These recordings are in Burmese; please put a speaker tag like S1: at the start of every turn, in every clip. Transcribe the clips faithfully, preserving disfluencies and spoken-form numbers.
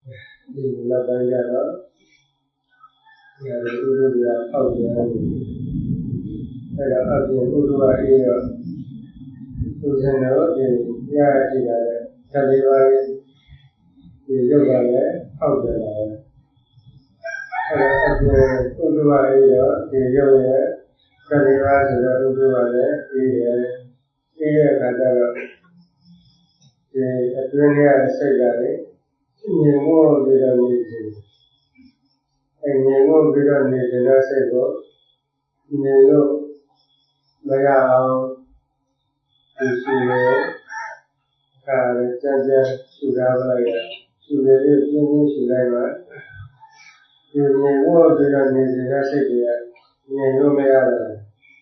S1: ဒီလောက်ပိုင်းကျတော့ဒီလိုဥဒုတွေကအောက်ပြန်နေအဲဒါအပြင်ဥဒုကအေးတော့သူစံတော့ဒီရရကြည့်တာလေသတိပါးဒီရုပ်ကလည်းအောက်ပြန်လာတယ်အဲဒါအပြင်ဥဒုကအေးတော့ဒီရုပ်ရဲ့သတိပါးဆိုတော့ဥဒုကလည်းအေးရဲ့အေးရဲ့အခါကျတော့ဒီအတွင်းရဲ့စိတ်ကလေမြင်မို့ပြီးတော့နေခြင်းအဲမြင်မို့ပြီးတော့နေခြင်းတဲ့စိတ်ကိုမြင်လို့မရအောင်ဒီရှိရဲ့အခါလည်းကြမ်းကြမ်းရှုထားပါလိုက်ရှုရည်ပြင်းပြင်းရှုလိုက်ပါဒီမြင်မို့ပြီးတော့နေခြင်းတဲ့စိတ်ကမြင်လို့မရတော့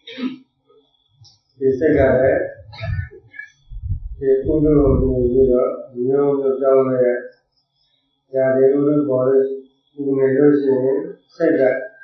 S1: ဒီစိတ်ကလည်းဒီဥဒ္ဓကိုမြင်ပြီးတော့မျိုးမျိုးကြောင်းတဲ့ဇာတိဥဒ္ဓပေါ်လို့ဥနေလို့ရှိရင်စိတ်က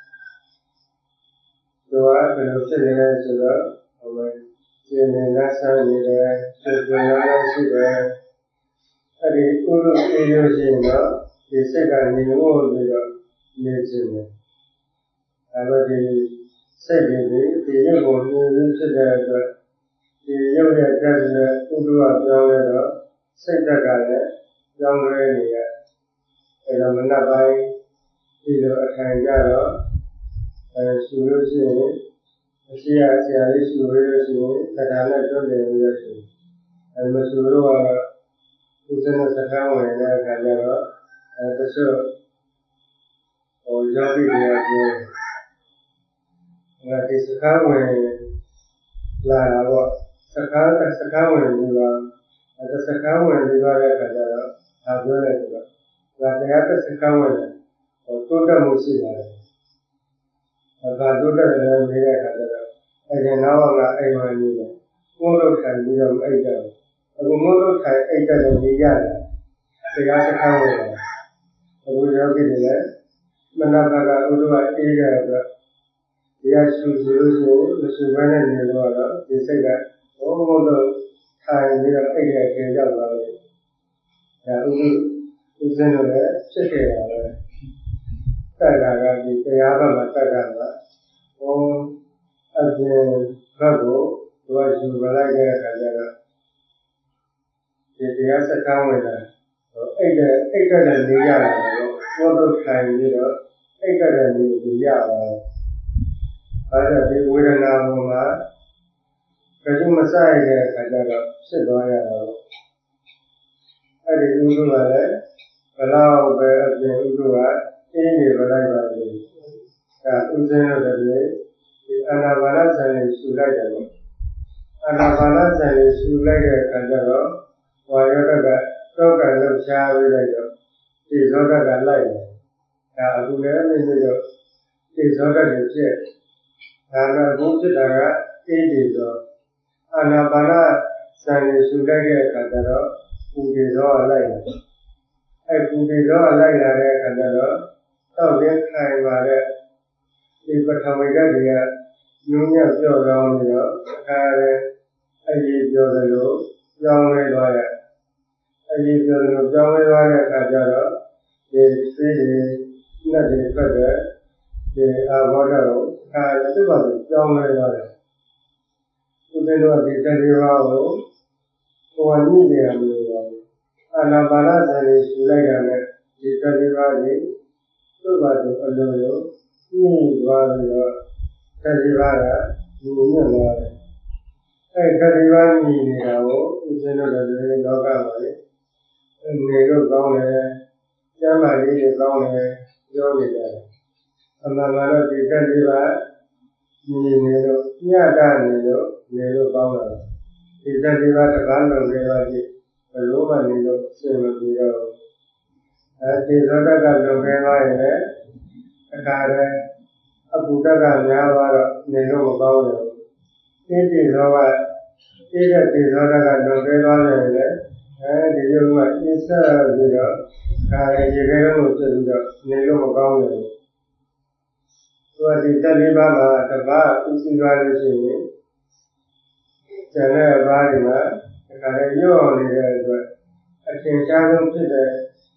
S1: သူကဘယ်လိုဖြစ်နေလဲဆိုတော့ဟိုမှာကျင်နေတာဆန်းနေတယ်စိတ်ကလည်းရှိတယ်အဲ့ဒီဥဒ္ဓအေးလို့ရှိရင်တော့ဒီစိတ်ကမြင်လို့ပြီးတော့နေခြင်းတယ်အဲ့တော့ဒီစိတ်တွေဒီရုပ်ကိုမြင်လို့ဖြစ်တဲ့အတွက်ဒီရုပ်ရဲ့ဓာတ်နဲ့ဥဒ္ဓကပြောင်းလဲတော့စိတ်ဓာတ်ကလည်းပြောင်းလဲနေရအဲဒါမနက်ပိုင်းဒီလိုအထိုင်ကြတော့အဲရှုလို့ရှိရင်အရှိအဆရာလေးရှုလို့ရှိရင်တရားနဲ့တွန်းတယ်လို့ရှိရင်အဲမရှုလို့ကတော့ဥစ္စနစကားဝင်တဲ့အခါကျတော့အဲတချို့ဟိုယောဂီတွေအပြင်အဲဒီစကားဝင်လာတော့စကားစကားဝင်ပြီးတော့အဲစကားဝင်ပြီးတော့တဲ့အခါကျတော့ဒါပြောရဲဆိုတော့ဒါတရားတစ်စကားဝင်ဟိုတိုးတက်မှုရှိတယ်အဲဒါတိုးတက်တယ်နေတဲ့အခါကျတော့အရင်တော့ကအိမ်ဝင်နေတယ်ကိုယ်တို့ထိုင်ပြီးတော့အိတ်တယ်အခုမို့လို့ထိုင်အိတ်တယ်နေရတယ်တရားစကားဝင်တယ်အခုယောဂီတွေလည်းမနက်ကကဥဒ္ဓဝအေးတဲ့အတွက်တရားရှုလို့ရှိရင်မရှုဘဲနဲ့နေတော့ဒီစိတ်ကဘုံဘုံတို့ထိုင်ပြီးတော့အိတ်ရဲ့ကျေရောက်လာတယ်ဒါဥဒ္ဓဥစဉ်တို့လည်းဖြစ်ခဲ့တာပဲတက်တာကဒီတရားဘက်မှာတက်တာကဘုံအပြင်ဘက်ကိုသူကယူပလိုက်တဲ့အခါကျတော့ဒီတရားစကားဝင်တာအိတ်တဲ့အိတ်တဲ့နေရတယ်တော့ဘုံတို့ထိုင်ပြီးတော့အိတ်တဲ့နေကိုရပါတယ်အဲဒါဒီဝေဒနာပေါ်မှာကြုံမဆိုင်တဲ့အခါကျတော့ဖြစ်သွားရတာပေါ့အဲ့ဒီဥဒ္ဓကလည်းဘလောက်ပဲအပြင်ဥဒ္ဓကအင်းနေပလိုက်ပါလေဒါဥစဉ်တို့တည်းဒီအာနာပါနဇန်ကိုရှုလိုက်တယ်ပေါ့အာနာပါနဇန်ကိုရှုလိုက်တဲ့အခါကျတော့ဝါယောတကတောကလှုပ်ရှားပြီးလိုက်တော့ဒီဇောတကလိုက်တယ်ဒါအခုလည်းနေပြီးတော့ဒီဇောတတွေဖြစ်ဒါကအခုဖြစ်တာကအေးဒီဇောအာနာပါနဇန်ကိုရှုလိုက်တဲ့အခါကျတော့ပူဒီဇောကလိုက်တယ်အဲပူဒီဇောကလိုက်လာတဲ့အခါကျတော့တောက်တဲ့ခိုင်ပါတဲ့ဒီပထဝီဓာတ်တွေကညှိုးညံ့ပြော့ကောင်းပြီးတော့အခါရဲအရေးပြောသလိုပြောင်းလဲသွားတယ်အရေးပြောသလိုပြောင်းလဲသွားတဲ့အခါကျတော့ဒီသိတွေလက်တွေဖက်တဲ့ဒီအာဘောဓကိုအခါရဲသူ့ဘာလို့ပြောင်းလဲသွားတယ်ဥပ္ပေတော့ဒီတတိယဘာကိုဟိုညှိနေရမလို့ပါအာနာပါနဇန်ကိုရှုလိုက်ရတဲ့ဒီတတိယဘာကြီးသူ့ဘာလို့အလိုလိုညှိသွားပြီးတော့တတိယဘာကညှိညံ့သွားတယ်အဲတတိယဘာညှိနေတာကိုဥပ္ပေတော့ဒီလောကမှာလေနေလို့ကောင်းတယ်ကျမ်းမာရေးတွေကောင်းတယ်ပြောနေကြတယ်အမှန်မှန်တော့ဒီတတိယဘာညှိနေလို့ညတာနေလို့နေလို့ကောင်းတယ်ဒီတတိယဘာတကားလုံးတွေပါကြည့်ဘလို့မှနေလို့အဆင်မပြေတော့အဲဒီဇောတကလုံခဲသွားရင်လည်းအခါရဲအပူတကများသွားတော့နေလို့မကောင်းဘူးအေးဒီဇောကအေးတဲ့ဒီဇောတကလုံခဲသွားတယ်လေအဲဒီရုပ်ကအေးဆက်ပြီးတော့ခါရဲရေခဲလုံးကိုပြပြီးတော့နေလို့မကောင်းဘူးသူကဒီတတိယဘာမှာတပတ်ဥသိသွားလို့ရှိရင်ကျန်တဲ့ဘာတွေမှာအခါရဲရော့နေတဲ့အတွက်အထင်ရှားဆုံးဖြစ်တဲ့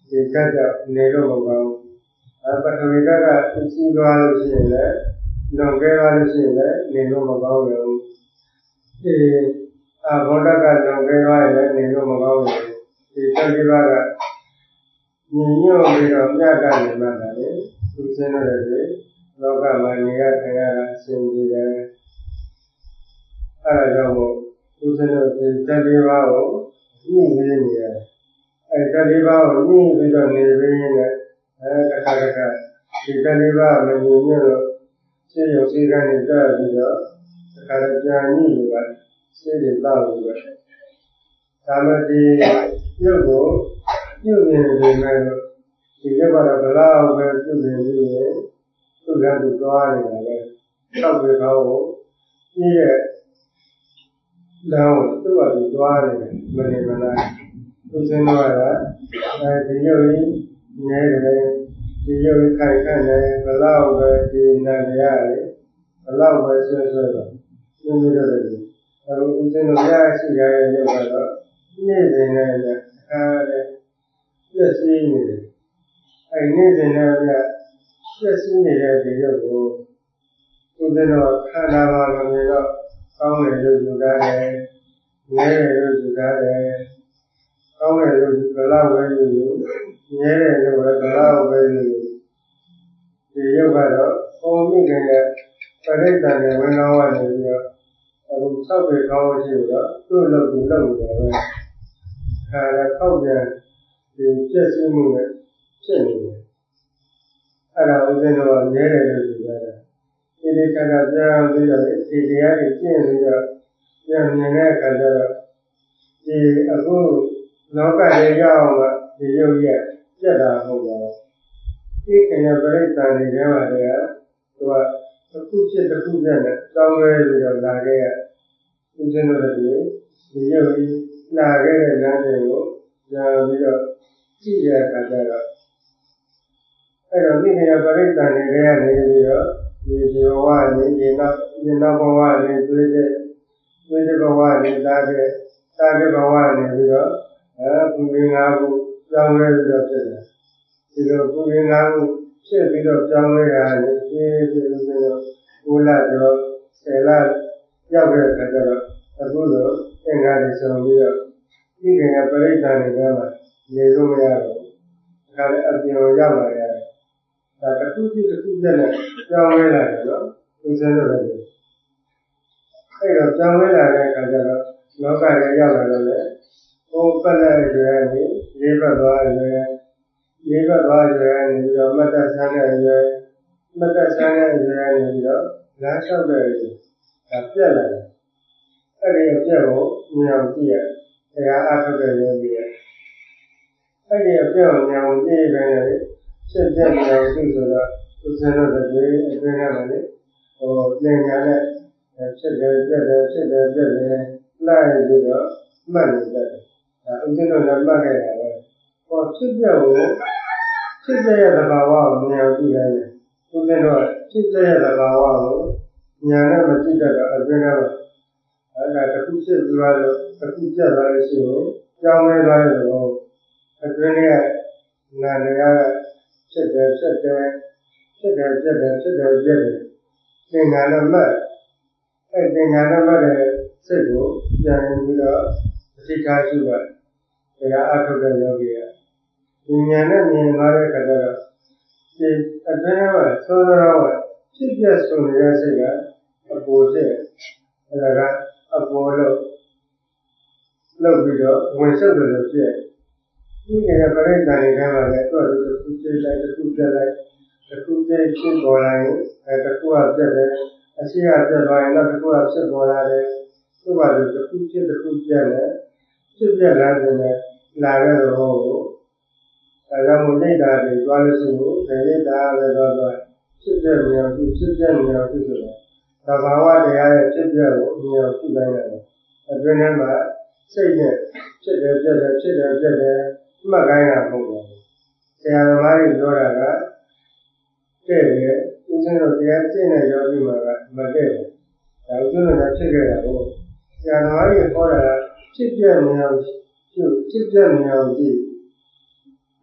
S1: ဒီကတ်ကနေတော့မကောင်းအပထဝီကကဥစည်းသွားလို့ရှိရင်လည်းလွန်ကဲသွားလို့ရှိရင်လည်းနေလို့မကောင်းဘူးဒီအဘောဓကလွန်ကဲသွားရင်လည်းနေလို့မကောင်းဘူးဒီတတိပါကညီညွတ်ပြီးတော့မြတ်ကနေမှတ်တာလေသူစင်းလို့လည်းလောကမှာနေရထိုင်ရတာအစဉ်ကြီးတယ်အဲဒါကြောင့်မို့သူစင်းလို့ဒီတတိပါကိုညှိနေနေရတယ်အဲတတိပါကိုညှိပြီးတော့နေပြီးရင်လည်းအဲတစ်ခါတစ်ခါဒီတတိပါမညီညွတ်လို့ရှင်းရုံစည်းကနေတက်ပြီးတော့တစ်ခါတစ်ကြာညှိနေပါရှင်းတယ်တော့ပြီးတော့ဒါမှဒီရုပ်ကိုပြုမြင်နေမယ်လို့ဒီရုပ်ကတော့ဘလောက်ပဲပြုမြင်ပြီးရင်သူ့ကသူသွားနေတာပဲတောက်ပြီးတော့ပြည့်ရဲ့လောင်းသူ့ကသူသွားနေတယ်မနေမလားသူစင်းတော့ကအဲဒီရုပ်ကြီးငဲတယ်ဒီရုပ်ခိုင်ခန့်တယ်ဘလောက်ပဲဒီနာရတယ်ဘလောက်ပဲဆွဲဆွဲတော့ပြင်းပြီးတော့တယ်အခုဦးစင်းတို့ရရှိရတဲ့ရုပ်ကတော့နေ့စဉ်နဲ့အခါနဲ့ပြည့်စည်နေတယ်အဲနေ့စဉ်နဲ့ပြည့်စည်နေတဲ့ဒီရုပ်ကိုဦးစင်းတို့ခန္ဓာမှာလို့မြင်တော့ကောင်းတယ်လို့ယူတာတယ်ငဲတယ်လို့ယူတာတယ်ကောင်းတယ်လို့ဘလောက်ပဲယူယူငဲတယ်လို့ဘလောက်ပဲယူဒီရုပ်ကတော့ပုံမိခင်ရဲ့ပရိသတ်နဲ့ဝင်ကောင်းကနေပြီးတော့အခုဆောက်ပြေကောင်းရှိတော့သူ့လုပ်သူလုပ်နေတယ်ပဲအဲဒါထောက်ပြန်ဒီပြည့်စုံမှုနဲ့ဖြစ်နေတယ်အဲ့ဒါဦးဇင်းတော်ကငဲတယ်လို့ယူတာဒီဒီကကပြန်ပြီးတော့ဒီတရားတွေကျင့်ပြီးတော့ပြန်မြင်တဲ့အခါကျတော့ဒီအခုလောကရဲ့ရောက်အောင်ဒီရုပ်ရဲ့ပြတ်တာဟုတ်ပါဘူးဒီခင်ဗျာပြိတ္တာတွေထဲမှာတည်းကသူကတစ်ခုဖြစ်တစ်ခုပြတ်နဲ့တောင်းလဲပြီးတော့လာခဲ့ရဦးဇင်းတို့တွေဒီရုပ်ကြီးလာခဲ့တဲ့လမ်းတွေကိုကြာပြီးတော့ကြည့်ရတဲ့အခါကျတော့အဲ့တော့ဒီခင်ဗျာပြိတ္တာတွေထဲကနေပြီးတော့ဒီဇေဝနေဒီနောက်ဒီနောက်ဘဝနေတွေ့တဲ့တွေ့တဲ့ဘဝနေတာတဲ့တာတဲ့ဘဝနေပြီးတော့အဲဘုရင်ငါးခုကြောင်းလဲပြီးတော့ဖြစ်တယ်ဒီလိုဘုရင်ငါးခုဖြစ်ပြီးတော့ကြောင်းလဲရတယ်ရှင်းရှင်းပြီးတော့ဘုလားကျော်ဆယ်လရောက်တဲ့အခါကျတော့အခုလိုသင်္ဃာတွေဆောင်ပြီးတော့ဒီခင်ကပြိဋ္ဌာန်တွေကမှနေလို့မရတော့ဒါလည်းအပြင်ကိုရောက်လာရတယ်ဒါတစ်ခုပြတစ်ခုပြနဲ့ကြောင်းလဲလာတယ်နော်သူစမ်းလို့လည်းအဲ့တော့ကြောင်းလဲလာတဲ့အခါကျတော့လောကရဲ့ရောက်လာတော့လေဟိုပတ်လက်ရွယ်နေလေးပတ်သွားရွယ်လေးပတ်သွားရွယ်နေပြီးတော့မတ်တဆန်းတဲ့ရွယ်မတ်တဆန်းတဲ့ရွယ်နေပြီးတော့လမ်းလျှောက်တဲ့ရွယ်ဒါပြက်လာတယ်အဲ့ဒီအပြက်ကိုမြင်အောင်ကြည့်ရတရားအထုတ်တဲ့ရွယ်ကြီးရအဲ့ဒီအပြက်ကိုမြင်အောင်ကြည့်ရတဲ့ဖြစ်ပြမြင်အောင်ကြည့်ဆိုတော့သူစမ်းတော့တဲ့အတွင်းထဲမှာလေဟိုပြင်ညာနဲ့ဖြစ်တယ်ပြက်တယ်ဖြစ်တယ်ပြက်တယ်လိုက်ပြီးတော့မှတ်နေတယ်ဒါဥစဉ်တော့လည်းမှတ်ခဲ့တာပဲဟောဖြစ်ပြကိုဖြစ်ပြရဲ့သဘာဝကိုမြင်အောင်ကြည့်ရတယ်ဥစဉ်တော့ဖြစ်ပြရဲ့သဘာဝကိုညာနဲ့မကြည့်တတ်တော့အတွင်းထဲမှာအဲ့ဒါတစ်ခုဖြစ်ပြီးတော့တစ်ခုပြတ်သွားလို့ရှိရင်ကြောင်းလဲသွားတဲ့ဘောအတွင်းထဲကနာတရားဖြစ်တယ်ဖြစ်တယ်ဖြစ်တယ်ပြတ်တယ်ဖြစ်တယ်ပြတ်တယ်သင်္ခါရမှတ်အဲ့သင်္ခါရမှတ်တဲ့စိတ်ကိုပြန်ပြီးတော့အသိထားရှိပါတရားအထုတ်တဲ့ယောဂီကဉာဏ်နဲ့မြင်သွားတဲ့အခါကျတော့ဒီအတွင်းမှာသောသောကဖြစ်ပြဆိုနေတဲ့စိတ်ကအပေါ်ဖြစ်အဲ့ဒါကအပေါ်လို့လောက်ပြီးတော့ဝင်ဆုပ်တယ်လို့ဖြစ်ဒီနေရာပြိဋ္ဌာန်တွေထဲမှာလည်းသူ့အတူတစ်ခုပြလိုက်တစ်ခုပြလိုက်တစ်ခုပြဖြစ်ပေါ်လာရင်အဲတစ်ခုကပြတ်တယ်အရှိကပြတ်သွားရင်တော့တစ်ခုကဖြစ်ပေါ်လာတယ်သူ့ဘာလို့တစ်ခုဖြစ်တစ်ခုပြတ်လဲဖြစ်ပြလာတယ်နဲ့လာတဲ့သဘောကိုဒါကြောင့်မို့နေတာတွေတွားလို့ရှိရင်နေတာလည်းတော့ဖြစ်ပြမြောင်ဖြစ်ပြမြောင်ဖြစ်ဆိုတော့သဘာဝတရားရဲ့ဖြစ်ပြကိုမြောင်ဖြစ်နိုင်တယ်အတွင်းထဲမှာစိတ်နဲ့ဖြစ်တယ်ပြတ်တယ်ဖြစ်တယ်ပြတ်တယ်မှတ်ခိုင်းတာမဟုတ်ဘူးဆရာသမားကြီးပြောတာကတဲ့တယ်ဦးဇင်းတို့တရားကျင့်တဲ့ယောဂီမှာကမတဲ့ဘူးဒါဦးဇင်းတို့ကဖြစ်ခဲ့တာကိုဆရာသမားကြီးဟောတာကဖြစ်ပြမြောင်ဖြစ်ဖြစ်ပြမြောင်ကြည့်ဟ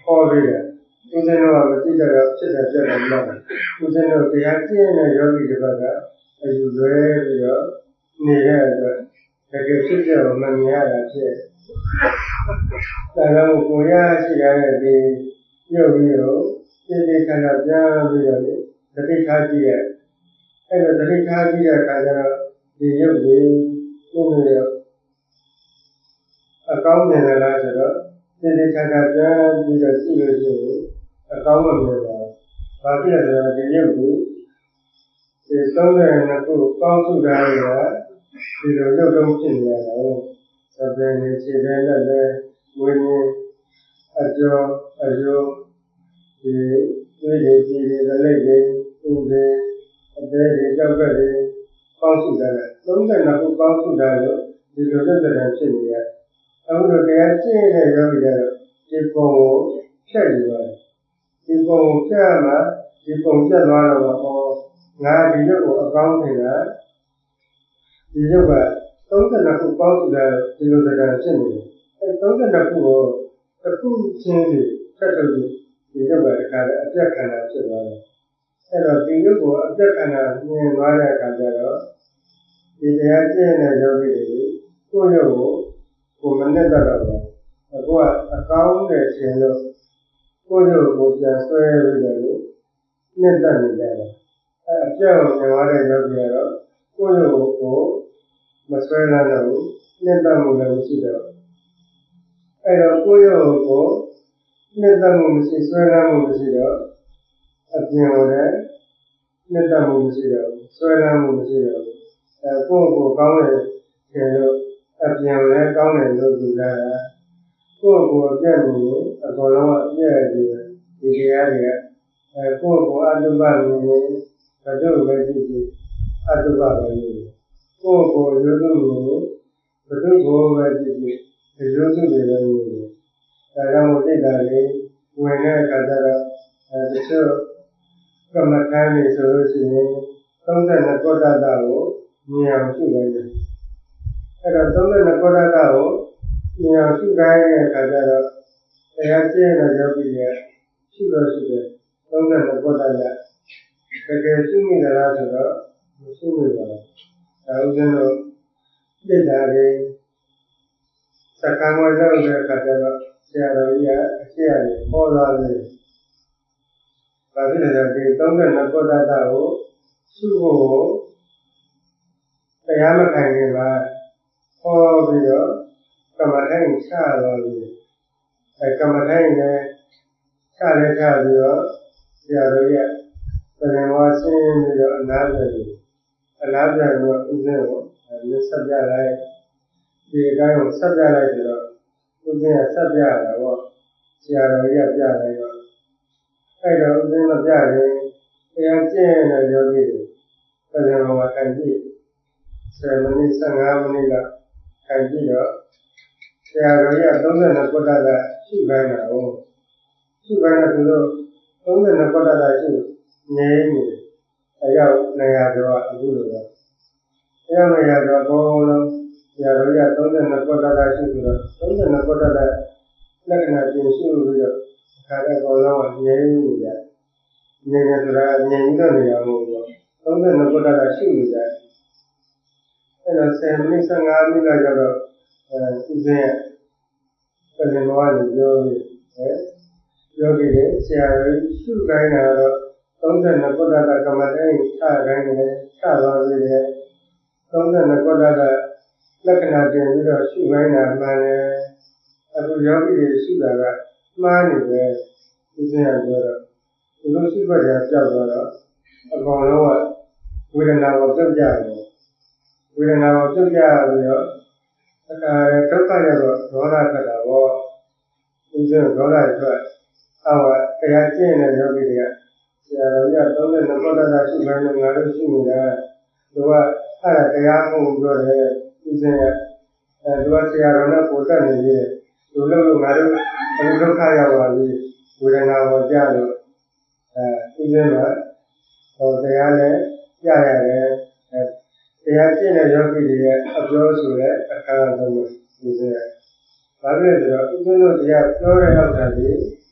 S1: ခေါ်ပြီးတယ်ဦးဇင်းတို့ကမသိကြတော့ဖြစ်တယ်ပြတ်တယ်မဟုတ်ဘူးဦးဇင်းတို့တရားကျင့်တဲ့ယောဂီတွေကအယူလွဲပြီးတော့နေတဲ့အတွက်တကယ်ဖြစ်တဲ့မမြင်ရတာဖြစ်ဒါကြောင့်ကိုရရှိရတဲ့ဒီရုပ်ကြီးကိုသိသိချာချာပြန်ပြီးတော့သတိထားကြည့်ရအဲ့လိုသတိထားကြည့်တဲ့အခါကျတော့ဒီရုပ်ကြီးသူ့ရဲ့အကောင်းမြင်လာဆိုတော့သိသိချာချာပြန်ပြီးတော့ကြည့်လို့ရှိရင်အကောင်းမမြင်ပါဘူး။ဘာဖြစ်လဲဆိုတော့ဒီရုပ်ကြီးဒီသုံးတဲ့နှစ်ခုပေါင်းစုတာတွေကဒီလိုရုပ်တုံးဖြစ်နေရတာကိုသဗ္ဗေနေခြေပဲလက်လည်းဝိညာဉ်အကျော်အယုဒီသွေးတွေပြည်တွေလက်တွေဥတွေအသေးတွေကြောက်ကတွေပေါင်းစုတာကသုံးတဲ့နှစ်ခုပေါင်းစုတာလို့ဒီလိုလက်တံဖြစ်နေရအခုလိုတရားကျင့်တဲ့ယောဂီကတော့ဒီပုံကိုဖြတ်ယူရတယ်ဒီပုံကိုဖြတ်မှဒီပုံပြတ်သွားတော့ဟောငါဒီရုပ်ကိုအကောင်းနေတာဒီရုပ်ကသုံးတဲ့နှစ်ခုပေါင်းစုတာဒီလိုတံဖြစ်နေတယ်အဲသုံးတဲ့နှစ်ခုကိုတစ်ခုချင်းစီဖြတ်လို့ဒီရုပ်ကတခါတည်းအပြတ်ခန္ဓာဖြစ်သွားတယ်အဲ့တော့ဒီရုပ်ကိုအပြတ်ခန္ဓာမြင်သွားတဲ့အခါကျတော့ဒီတရားကျင့်တဲ့ယောဂီတွေကိုယ့်ရုပ်ကိုကိုမနဲ့တတ်တော့ဘူးအခုကအကောင်းတဲ့ခြင်းလို့ကိုယ့်ရုပ်ကိုပြန်ဆွဲပြီးတော့နဲ့တတ်နေကြတယ်အဲအပြတ်ကိုမြင်သွားတဲ့ယောဂီကတော့ကိုယ့်ရုပ်ကိုမဆွဲလာတော့ဘူးနဲ့တတ်မှုလည်းမရှိတော့အဲ့တော့ကိုယ့်ရုပ်ကိုနဲ့တတ်မှုမရှိဆွဲလာမှုမရှိတော့အပြင်ကိုလည်းနဲ့တတ်မှုမရှိတော့ဘူးဆွဲလာမှုမရှိတော့ဘူးအဲကိုယ့်ကိုကောင်းတဲ့ခြင်းလို့အပြင်ကိုလည်းကောင်းတယ်လို့ယူလာတာကိုယ့်ကိုအပြတ်နေရင်အကုန်လုံးအပြတ်နေဒီတရားတွေကအဲကိုယ့်ကိုအတုပနေရင်ဘဒုပဲကြည့်ကြည့်အတုပပဲနေကိုယ့်ကိုရိုးစုနေရင်ဘဒုကိုပဲကြည့်ကြည့်ရိုးစုတွေပဲနေတယ်ဒါကြောင့်မို့သိတာလေဝင်တဲ့အခါကျတော့အဲတချို့ကမ္မဋ္ဌာန်းတွေဆိုလို့ရှိရင်သုံးတဲ့နှစ်ကောတ္တကိုမြင်အောင်ရှုနိုင်တယ်အဲ့တော့သုံးတဲ့နှစ်ကောတ္တကိုမြင်အောင်ရှုနိုင်တဲ့အခါကျတော့တရားကျင့်တဲ့ယောဂီတွေရှုလို့ရှိတယ်သုံးတဲ့နှစ်ကောတ္တကတကယ်ရှုမိသလားဆိုတော့မရှုမိပါဘူးဒါဥစဉ်တို့ပြစ်တာတွေစက္ကန့်ဝဲလုပ်တဲ့အခါကျတော့ဆရာတော်ကြီးကအရှိအရဟောသွားတယ်။ဒါဖြစ်တဲ့ဒီသုံးတဲ့နှစ်ကောတ္တကိုရှုဖို့တရားမခံခင်မှာဟောပြီးတော့ကမ္မထိုင်ချသွားပြီ။အဲကမ္မထိုင်နဲ့ချလဲချပြီးတော့ဆရာတော်ကြီးကပြန်ဝါဆင်းပြီးတော့အနားပြန်ပြီးအနားပြန်ပြီးတော့ဥစဉ်ကိုလက်ဆက်ပြလိုက်ဒီအတိုင်းကိုဆက်ပြလိုက်ဆိုတော့ဥစဉ်ကဆက်ပြတာပေါ့ဆရာတော်ကြီးကပြလိုက်တော့အဲ့တော့ဥစဉ်မပြရင်တရားကျင့်တဲ့ယောဂီတွေပြန်ဝါထိုင်ကြည့်ဆယ်မိနစ်ဆယ်ငါးမိနစ်လောက်ထိုင်ကြည့်တော့ဆရာတော်ကြီးကသုံးတဲ့နှစ်ကောတ္တကရှုခိုင်းတာကိုရှုခိုင်းတဲ့သူတို့သုံးတဲ့နှစ်ကောတ္တကရှုငြိမ်းနေအယောက်နှစ်ရာကျော်ကအခုလိုပဲအယောက်နှစ်ရာကျော်အကုန်လုံးဆရာတော်ကြီးကသုံးတဲ့နှစ်ကောတ္တကရှုပြီးတော့သုံးတဲ့နှစ်ကောတ္တကလက္ခဏာပြင်ရှုပြီးတော့အခါတဲ့အကုန်လုံးကငြိမ်းနေကြငြိမ်းနေဆိုတာငြိမ်းတော့နေရမဟုတ်ဘူးသုံးတဲ့နှစ်ကောတ္တကရှုနေကြအဲ့တော့ဆယ်မိနစ်ဆယ်ငါးမိနစ်လောက်တော့အဲဥစဉ်ကပြန်သွားတယ်ပြောပြီးအဲယောဂီတွေဆရာတော်ရှုခိုင်းတာတော့သုံးတဲ့နှစ်ကောတ္တကကမ္မထိုင်ချခိုင်းတယ်ချသွားပြီလေသုံးတဲ့နှစ်ကောတ္တကလက္ခဏာတင်ပြီးတော့ရှုခိုင်းတာမှန်တယ်အခုယောဂီတွေရှုတာကမှားနေတယ်ဥစဉ်ကပြောတော့ဒီလိုရှုခွက်တွေကကြောက်သွားတော့အကောင်လုံးကဝေဒနာကိုပြုတ်ကြတယ်ဝေဒနာကိုပြုတ်ကြပြီးတော့အခါဒုက္ခရတော့ဒေါသထွက်တာပေါ့ဥစဉ်ဒေါသထွက်အောက်ကတရားကျင့်တဲ့ယောဂီတွေကဆရာတော်ကြီးကသုံးတဲ့နှစ်ကောတ္တရှိခိုင်းလို့ငါတို့ရှိနေတာသူကအဲ့ဒါတရားမှုပြောတယ်ဥစဉ်ကအဲသူကဆရာတော်နဲ့ကိုယ်တက်နေပြီသူလို့လို့ငါတို့အခုဒုက္ခရောက်ပါပြီဝေဒနာကိုကြားလို့အဲဥစဉ်ကဟောတရားနဲ့ကြားရတယ်အဲတရားကျင့်တဲ့ယောဂီတွေရဲ့အပြောဆိုတဲ့အခါဆုံးကိုဥစဉ်ကဘာဖြစ်လဲဆိုတော့ဥစဉ်တို့တရားပြောတဲ့ဥစ္စာတွေ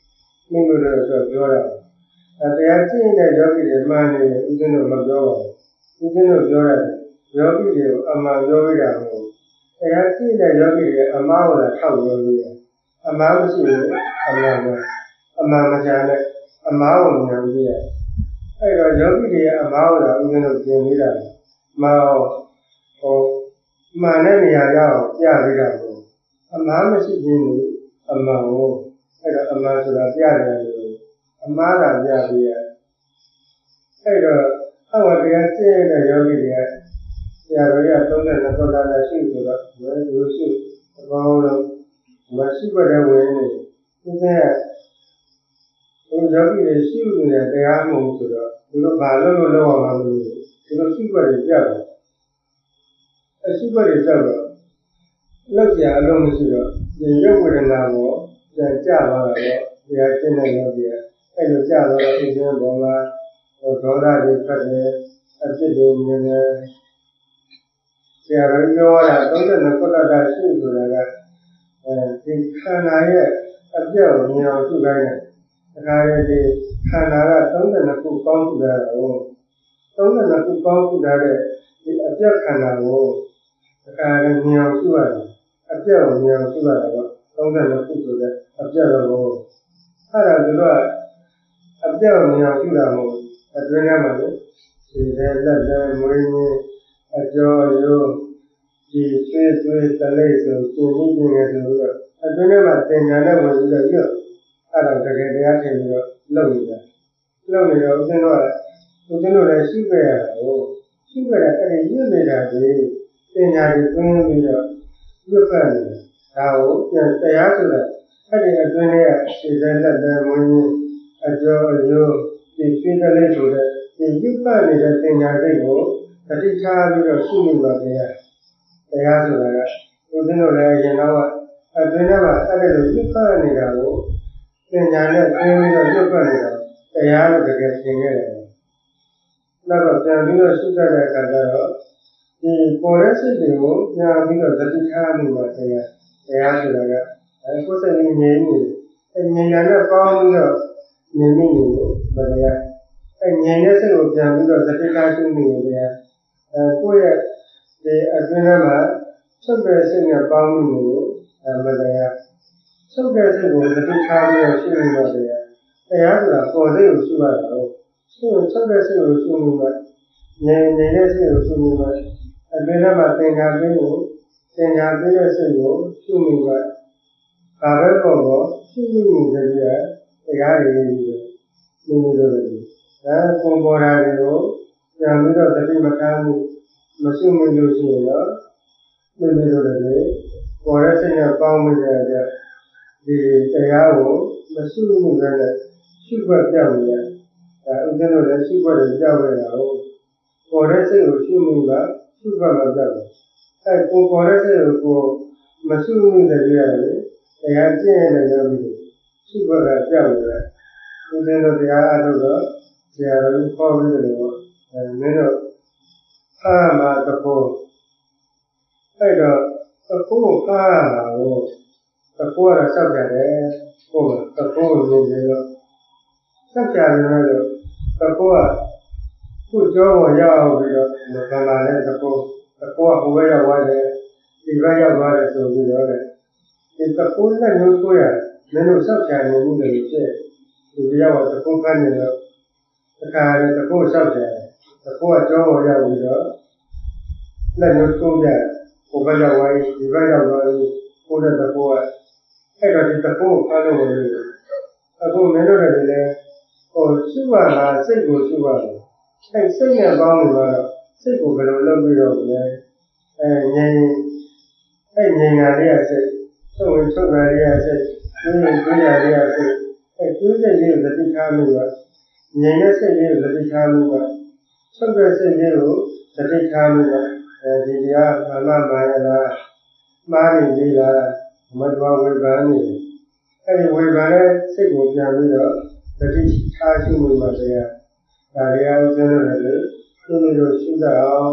S1: မိမိတို့ဆိုပြောတာအဲတရားကျင့်တဲ့ယောဂီတွေမှန်နေဦးဇင်းတို့မပြောပါဘူးဦးဇင်းတို့ပြောရတယ်ယောဂီတွေကိုအမှန်ပြောရတာမဟုတ်တရားကျင့်တဲ့ယောဂီတွေအမှားကိုထောက်ပြောလို့အမှားမရှိဘူးအမှန်ပဲအမှန်မချမ်းတဲ့အမှားကိုဉာဏ်ပြီးရအဲ့တော့ယောဂီတွေအမှားကိုဦးဇင်းတို့ပြင်ပေးတာမှာဟိုမှန်တဲ့နေရာရောက်ပြပေးတာကိုအမှားမရှိခြင်းကိုအမှန်ကိုအဲ့တော့အမှန်ဆိုတာပြတယ်လို့အမှားတာပြပေးရအဲ့တော့အောက်တရားကျင့်တဲ့ယောဂီတွေကဆရာတော်ရသုံးတဲ့နှစ်ခုလာလာရှိဆိုတော့ဘယ်လိုရှိအကောင်းဆုံးမရှိဘဲတဲ့ဝင်နေသူကဟိုယောဂီတွေရှိနေတဲ့တရားမဟုတ်ဆိုတော့သူတို့ဘာလို့လို့လောက်အောင်မလို့သူတို့ရှိဘက်တွေပြတ်တယ်အရှိဘက်တွေကြောက်တော့လောက်ကြအလုံးမရှိတော့ဒီရုပ်ဝေဒနာကိုပြန်ကြသွားတာတော့တရားကျင့်တဲ့ယောဂီကအဲ့လိုကြတော့အင်းချင်းပေါ်မှာဟိုဒေါသတွေဖတ်တယ်အဖြစ်တွေမြင်တယ်ဆရာတော်ပြောတာသုံးတဲ့နှစ်ခုတည်းရှိဆိုတာကအဲဒီခန္ဓာရဲ့အပြောက်မြင်အောင်ရှုခိုင်းတယ်။ဒါကြတဲ့ဒီခန္ဓာကသုံးတဲ့နှစ်ခုပေါင်းစုတာကိုသုံးတဲ့နှစ်ခုပေါင်းစုထားတဲ့ဒီအပြောက်ခန္ဓာကိုဒါကြတဲ့မြင်အောင်ရှုရတယ်။အပြောက်မြင်အောင်ရှုရတာတော့သုံးတဲ့နှစ်ခုဆိုတဲ့အပြောက်တော့အဲ့ဒါသူကအပြောက်မြင်အောင်ရှုတာမဟုတ်အတွင်းထဲမှာလေခြေနဲ့လက်နဲ့မွေးမွေးအကျော်ရိုးဒီသွေးသွေးတလိပ်ဆိုကျင်ပြီးကျင်ရဆိုတော့အတွင်းထဲမှာသင်ညာနဲ့ဝင်ပြီးတော့ရွတ်အဲ့ဒါတကယ်တရားထင်ပြီးတော့လုပ်နေတာလုပ်နေတော့ဦးဇင်းတို့ကဦးဇင်းတို့လည်းရှိခဲ့ရတာကိုရှိခဲ့တဲ့အဲ့ဒီရွတ်နေတာဒီသင်ညာတွေသွင်းပြီးတော့ရွတ်ဖတ်နေတာဒါကိုပြန်တရားဆိုတာအဲ့ဒီအတွင်းထဲကခြေနဲ့လက်နဲ့မွေးမွေးအကျော်ရိုးဒီသွေးတလိပ်ဆိုတဲ့ဒီရွတ်ဖတ်နေတဲ့သင်ညာတွေကိုတတိချာပြီးတော့ရှိနေပါဗျာတရားဆိုတာကဦးဇင်းတို့လည်းအရင်တော့အတွင်းထဲမှာအဲ့ဒီလိုရွတ်ဖတ်နေတာကိုသင်ညာနဲ့သင်ပြီးတော့ရွတ်ဖတ်နေတာတရားလို့တကယ်သင်ခဲ့တယ်။နောက်တော့ပြန်ပြီးတော့ရှုတတ်တဲ့အခါကျတော့ဒီပေါ်တဲ့စိတ်တွေကိုပြန်ပြီးတော့တတိထားမှုပါတရားတရားဆိုတာကအဲကိုယ်စိတ်ကြီးငြိမ်နေတယ်။အဲငြိမ်တာနဲ့ပေါင်းပြီးတော့ငြိမ်နေတယ်ဗတရားအဲငြိမ်တဲ့စိတ်ကိုပြန်ပြီးတော့တတိထားရှုနေတယ်တရားအဲကိုယ့်ရဲ့ဒီအတွင်းထဲမှာချုပ်တဲ့စိတ်နဲ့ပေါင်းမှုကိုအဲမတရားချုပ်တဲ့စိတ်ကိုတတိထားပြီးတော့ရှုနေတော့တရားတရားဆိုတာပေါ်စိတ်ကိုရှုရတာဟုတ်ရှုချုပ်တဲ့စိတ်ကိုရှုနေမှငြိမ်နေတဲ့စိတ်ကိုရှုနေမှအတွင်းထဲမှာသင်္ခါပေးကိုသင်္ခါပေးတဲ့စိတ်ကိုရှုနေမှဘာပဲပေါ်ပေါ်ရှုနေတဲ့တရားတွေကြီးပဲမိမိတို့လည်းဒါပုံပေါ်တာတွေကိုပြန်ပြီးတော့တတိမထားမှုမရှိမလို့ရှိရင်တော့မိမိတို့လည်းပေါ်တဲ့စိတ်နဲ့ပေါင်းမိတဲ့အတွက်ဒီတရားကိုမရှိမှုပဲနဲ့ရှိခွက်ပြောက်နေရဒါဥစဉ်တို့လည်းရှိခွက်တွေပြောက်နေတာဟုတ်ပေါ်တဲ့စိတ်ကိုရှိမှုကရှိခွက်မပြောက်ဘူးအဲကိုပေါ်တဲ့စိတ်ကိုကိုမရှိမှုတဲ့တရားလေတရားကျင့်ရတဲ့ယောဂီရှိခွက်ကပြောက်နေတယ်ဥစဉ်တို့တရားအထုတ်တော့ဆရာတော်ခေါ်ပြီးတယ်ပေါ့အဲမင်းတို့အာမတကောအဲ့တော့တကောခါလာတော့တကောကဆောက်ကြတယ်ဟုတ်လားတကောကိုမြင်ကြတော့ဆောက်ကြတယ်လို့တကောကခုကျောကိုရောက်ပြီးတော့ဗမာနဲ့တကောတကောကဟိုဘက်ရောက်သွားတယ်ဒီဘက်ရောက်သွားတယ်ဆိုပြီးတော့ဒီတကောနဲ့လို့ဆိုရမင်းတို့ဆောက်ကြနေမှုတွေဖြစ်ဒီတရားကတကောခန်းနေတော့တခါလေတကောဆောက်ကြတယ်တကောကကျောကိုရောက်ပြီးတော့လက်ညှိုးထိုးပြဟိုဘက်ရောက်သွားပြီဒီဘက်ရောက်သွားပြီကိုယ်တဲ့တကောကအဲ့တော့ဒီတကောကိုဖမ်းလို့ရတယ်အခုမင်းတို့လည်းလည်းဟိုရှုရတာစိတ်ကိုရှုရတယ်အဲ့စိတ်နဲ့ပေါင်းလို့တော့စိတ်ကိုဘယ်လိုလုပ်ပြီးတော့လဲအဲငြိမ်အဲ့ငြိမ်တာလေးရစိတ်သုံးဝင်ချုပ်တာလေးရစိတ်ကျင်းရင်ကျင်းတာလေးရစိတ်အဲ့ကျင်းစိတ်လေးကိုသတိထားလို့ကငြိမ်တဲ့စိတ်လေးကိုသတိထားလို့ကချုပ်တဲ့စိတ်လေးကိုသတိထားလို့ကအဲဒီတရားဘာမှမရလားမှားနေပြီလားမတော်ဝေဘာနေအဲဒီဝေဘာနဲ့စိတ်ကိုပြန်ပြီးတော့တတိထားရှုလို့ပါတရားဒါတွေကဥစဉ်လို့လည်းသူတို့ရှုတတ်အောင်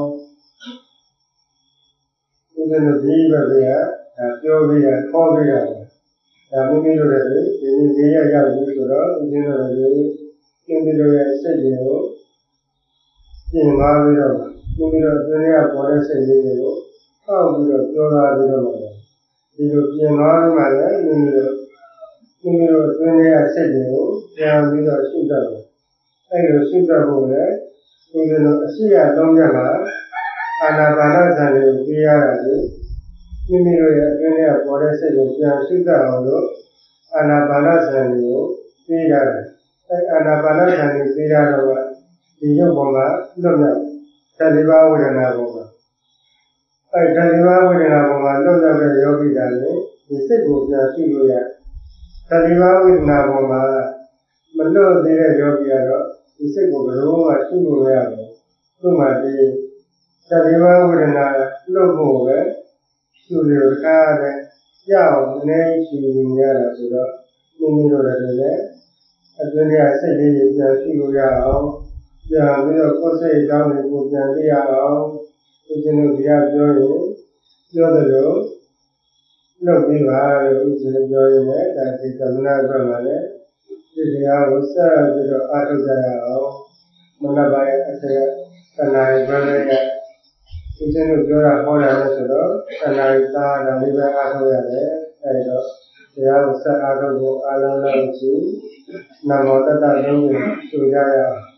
S1: ဥစဉ်လို့ဒီဘက်ကဒါပြောပြီးရခေါ်ပြီးရတယ်ဒါမိမိတို့လည်းဒီနေ့၄ရက်ရောက်ပြီဆိုတော့ဦးဇင်းတို့လည်းမိမိတို့ရဲ့စိတ်တွေကိုပြင်ပါပြီးတော့မိမိတို့အတွင်းထဲကပေါ်တဲ့စိတ်လေးတွေကိုထောက်ပြီးတော့ပြောသားပြီးတော့ဒီလိုပြင်သွားပြီးမှလည်းမိမိတို့မိမိတို့အတွင်းထဲကစိတ်တွေကိုပြန်ပြီးတော့ရှုတတ်တယ်အဲ့လိုရှုတတ်ဖို့လည်းဦးဇင်းတို့အရှိရသုံးချက်မှာအာနာပါနဇာတ်ကိုပြရတာလေမိမိတို့ရဲ့အတွင်းထဲကပေါ်တဲ့စိတ်ကိုပြန်ရှုတတ်အောင်လို့အာနာပါနဇာတ်ကိုပြရတယ်အဲ့အာနာပါနဇာတ်ကိုပြရတော့ဒီရုပ်ပေါ်မှာလွတ်မြောက်သတ္တိပါဝေဒနာပေါ်မှာအဲ့သတ္တိပါဝေဒနာပေါ်မှာလွတ်မြောက်တဲ့ယောဂီကလည်းဒီစိတ်ကိုပြန်ရှုလို့ရသတ္တိပါဝေဒနာပေါ်မှာမလွတ်သေးတဲ့ယောဂီကတော့ဒီစိတ်ကိုဘယ်လိုမှရှုလို့မရဘူးသူ့မှာဒီသတ္တိပါဝေဒနာလွတ်ဖို့ပဲရှုလို့ခါတဲ့ကြောက်နေရှုနေရတာဆိုတော့မိမိတို့လည်းအတွင်းထဲကစိတ်လေးတွေပြန်ရှုလို့ရအောင်ပြန်ပြီးတော့ကိုယ်စိတ်အကြောင်းတွေကိုပြန်သိရအောင်ဦးဇင်းတို့ဒီကပြောရင်ပြောတယ်လို့လုပ်ပြီးပါလို့ဦးဇင်းပြောရင်လည်းဒါဒီသမဏဘက်မှာလည်းဒီတရားကိုဆက်ပြီးတော့အားထုတ်ကြရအောင်မနက်ပိုင်းအချိန်ကနာရီပဲလေဦးဇင်းတို့ပြောတာဟောတာလို့ဆိုတော့ကနာရီသားတာလေးပဲအားထုတ်ရတယ်အဲဒီတော့တရားကိုဆက်အားထုတ်ဖို့အားလုံးလို့ရှိနမောတတ္တလုံးကိုဆိုကြရအောင်